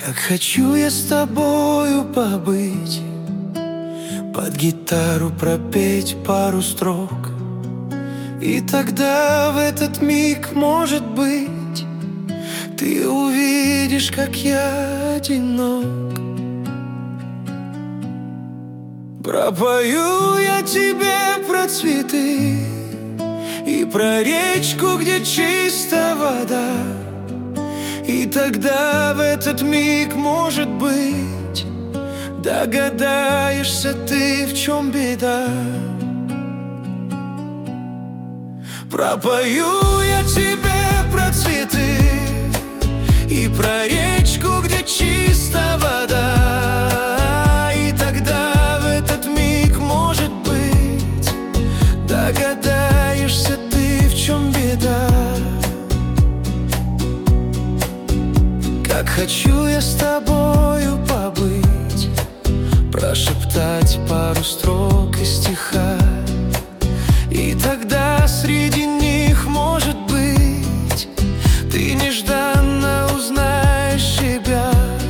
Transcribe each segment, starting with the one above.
Как хочу я с тобою побыть, под гитару пропеть пару строк, и тогда в этот миг, может быть, ты увидишь, как я одинок. Пропою я тебе про цветы и про речку, где чистая вода, и тогда в этот миг, может быть, догадаешься ты, в чем беда. Пропою я тебе про цветы и про речку, где чистая вода, и тогда в этот миг, может быть, догадаешься ты, в чем беда. Как хочу я с тобою побыть, прошептать пару строк из стиха, и тогда среди них, может быть, ты нежданно узнаешь себя.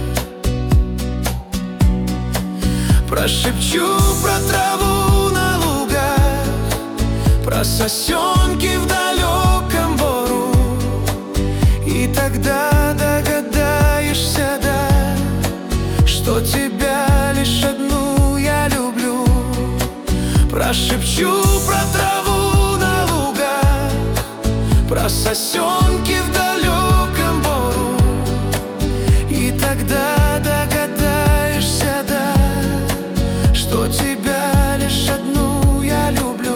Прошепчу про траву на лугах, про сосенки в далеком бору, и тогда догадаешься, да, что тебя лишь одну я люблю. Прошепчу про траву на лугах, про сосенки в далеком бору, и тогда догадаешься, да, что тебя лишь одну я люблю.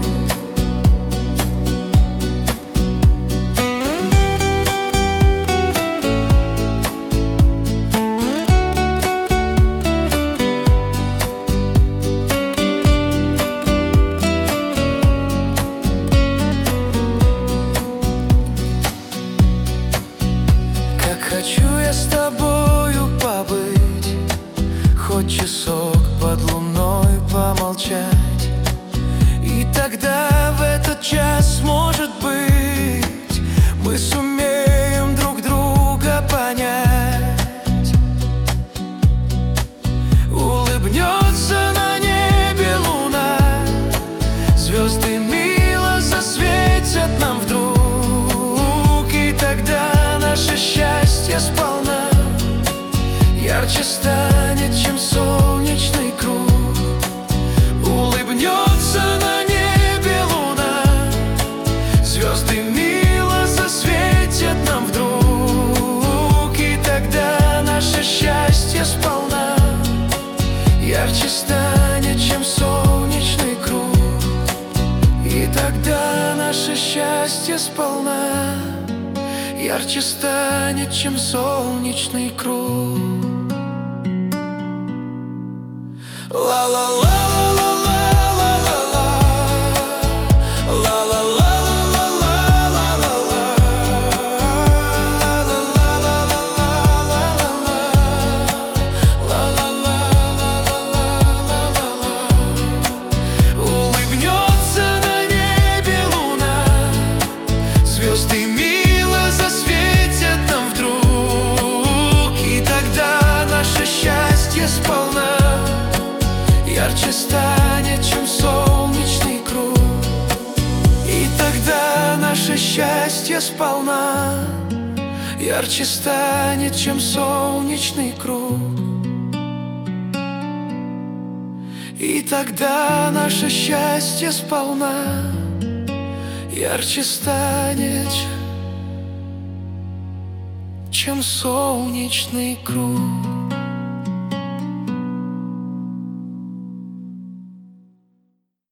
Хочу я с тобою побыть, хоть часок под луной помолчать, и тогда в этот час, может быть, мы сумеем друг друга понять. Улыбнется на небе луна, звезды мило засветят нам вдруг, и тогда наше счастье сполна ярче станет, чем солнечный круг. Улыбнется на небе луна, звезды мило засветят нам вдруг, и тогда наше счастье сполна ярче станет, чем солнечный круг, и тогда наше счастье сполна ярче станет, чем солнечный круг. Ла-ла-ла. Ярче станет, чем солнечный круг, и тогда наше счастье сполна ярче станет, чем солнечный круг, и тогда наше счастье сполна ярче станет, чем солнечный круг.